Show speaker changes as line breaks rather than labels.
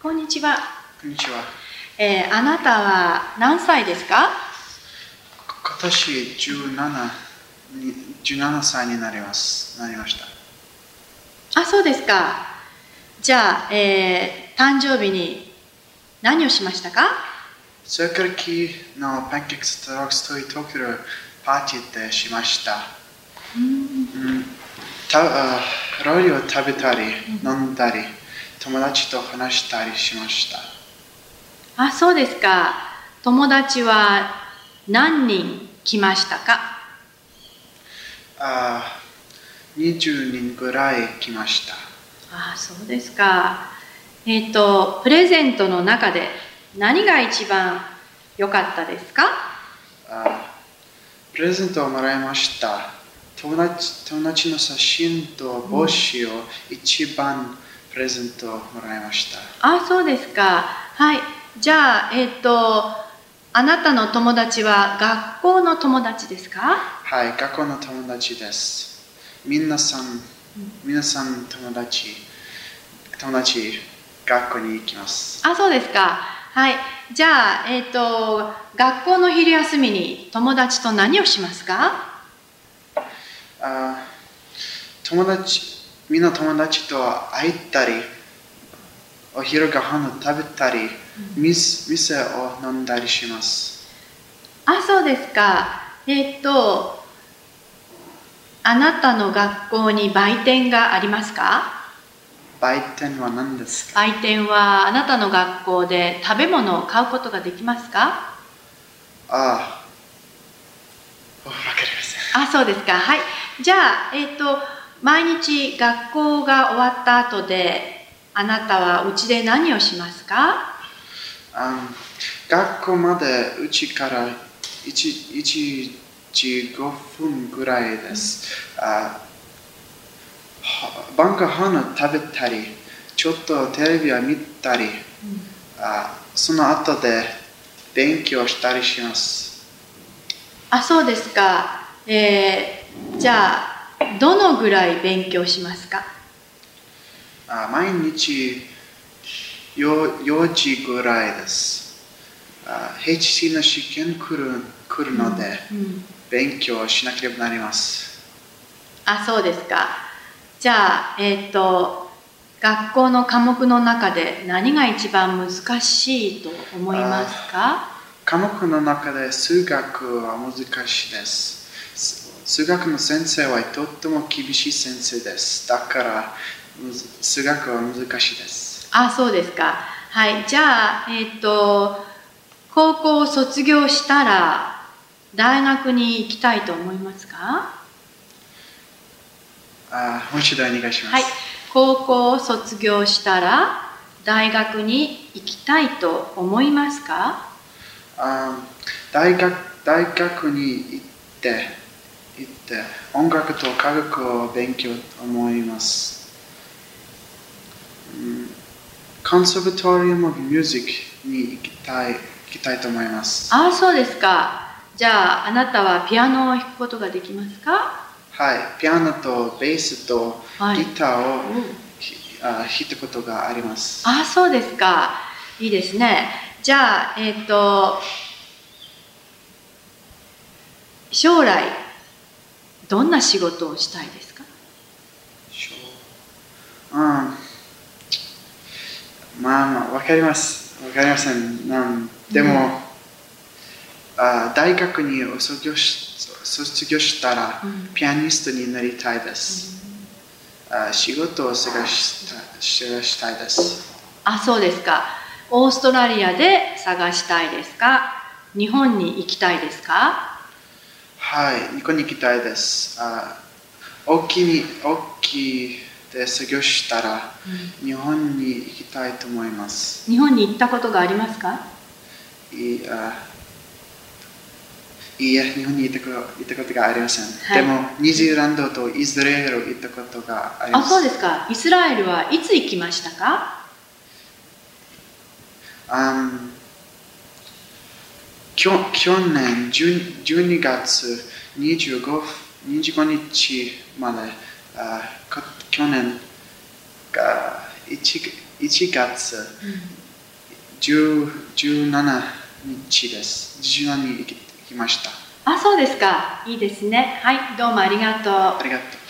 こんにちは。
こんにちは。
あなたは何歳ですか？
今年17歳になりました。
あ、そうですか。じゃあ、誕生日に何をしましたか？
それから昨日パンケーキストロックスという東京でパーティーでしました。料理を食べたり、飲んだり、友達と話したりしました。
あ、そうですか。友達は何人来ましたか
？20人ぐらい来ました。
あ、そうですか。プレゼントの中で何が一番良かったですか？
プレゼントをもらいました。友達の写真と帽子を一番プレゼントをもらいました。
あ、そうですか。はい。じゃあ、あなたの友達は学校の友達ですか？
はい、学校の友達です。皆さん友達、学校に行きます。
あ、そうですか。はい。じゃあ、学校の昼休みに友達と何をしますか？
みんな友達と会ったり、お昼ご飯を食べたり、店を飲んだりします。
あ、そうですか。あなたの学校に売店がありますか？
売店は何ですか？
売店はあなたの学校で食べ物を買うことができますか？
わかりません。
あ、そうですか。はい。じゃあ、毎日学校が終わった後で、あなたは家で何をしますか？
学校までうちから1時5分ぐらいです。晩ご飯を食べたり、ちょっとテレビを見たり、その後で勉強したりします。
あ、そうですか。じゃあ、どのぐらい勉強しますか？
毎日4時ぐらいです。HC の試験来るので、勉強しなければなります。
あ、そうですか。じゃあ、学校の科目の中で何が一番難しいと思いますか？
科目の中で数学は難しいです。数学の先生はとっても厳しい先生です。だから数学は難しいです。
あ、そうですか。はい。じゃあ、高校を卒業したら大学に行きたいと思いますか？
もう一度お願いします。
はい。高校を卒業したら大学に行きたいと思いますか？
大学に行って音楽と科学を勉強と思います。コンサバトリウム・ミュージックに行きたいと思います。
あ、そうですか。じゃあ、あなたはピアノを弾くことができますか？
はい、ピアノとベースとギターを弾いたことがあります。
あ、そうですか。いいですね。じゃあ、将来どんな仕事をしたいですか？
わかりません。でも、大学に卒業したら、ピアニストになりたいです。仕事を探したいです。
あ、そうですか。オーストラリアで探したいですか？日本に行きたいですか？
はい、日本に行きたいです。大きいで作業したら、日本に行きたいと思います。
日本に行ったことがありますか？
いいえ、日本に行ったことがありません。でも、ニュージーランドとイスラエル行ったことがあります。
あ、そうですか。イスラエルはいつ行きましたか？
去年12月25日まで、去年1 1月17日です。17日行きました。
あ、そうですか。いいですね。はい、どうもありがとう。
ありがとう。